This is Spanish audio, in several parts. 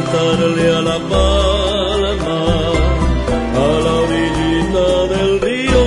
cantarle a la palma, a la orillita del río.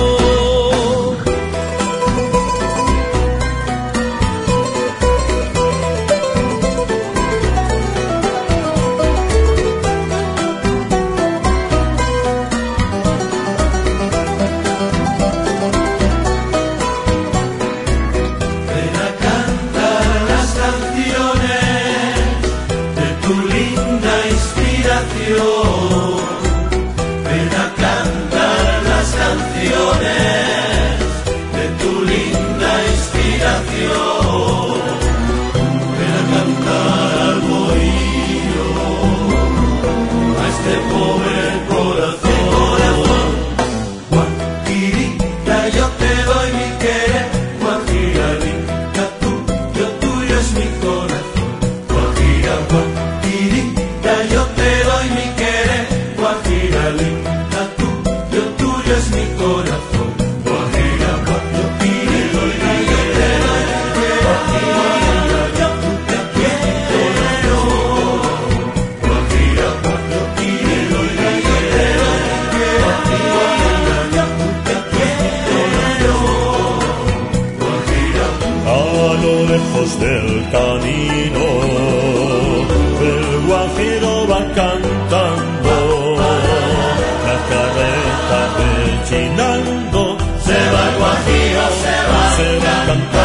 Ven a cantar las canciones de tu linda inspiración. Ven a cantar al bohío, a este pobre corazón. Guajirita, yo te doy mi querer. Guajirita, tuyo es mi corazón. Guajira, guajirita, yo te doy mi querer. Guajira linda, tuyo es mi corazón. Guajira, yo te doy mi querer. Guajira, yo te quiero. Guajira, yo te doy mi querer. Guajira, yo te quiero. Guajira. A lo lejos del camino, el guajiro va cantando, la carreta rechinando, Se va el guajiro, se va cantando.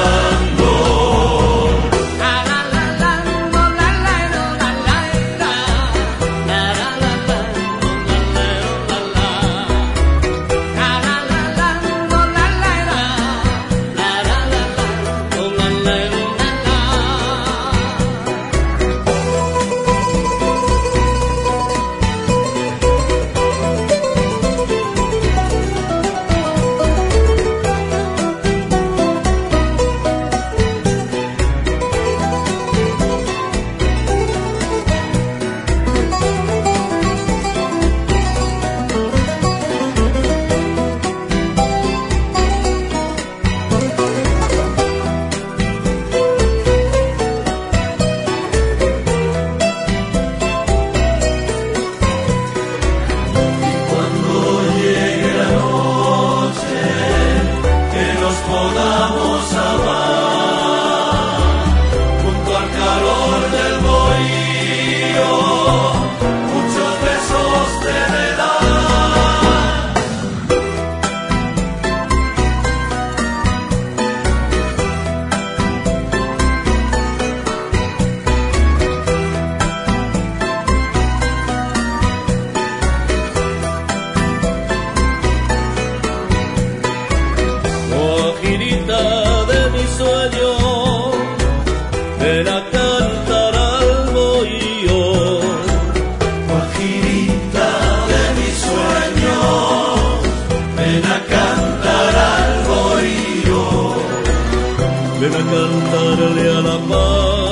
podamos amar junto al calor del bohío, muchos besos te me dan. Guajirita de mi sueño, ven a cantar al bohío. Guajirita de mis sueños, ven a cantar al bohío. Ven a cantarle a la paz.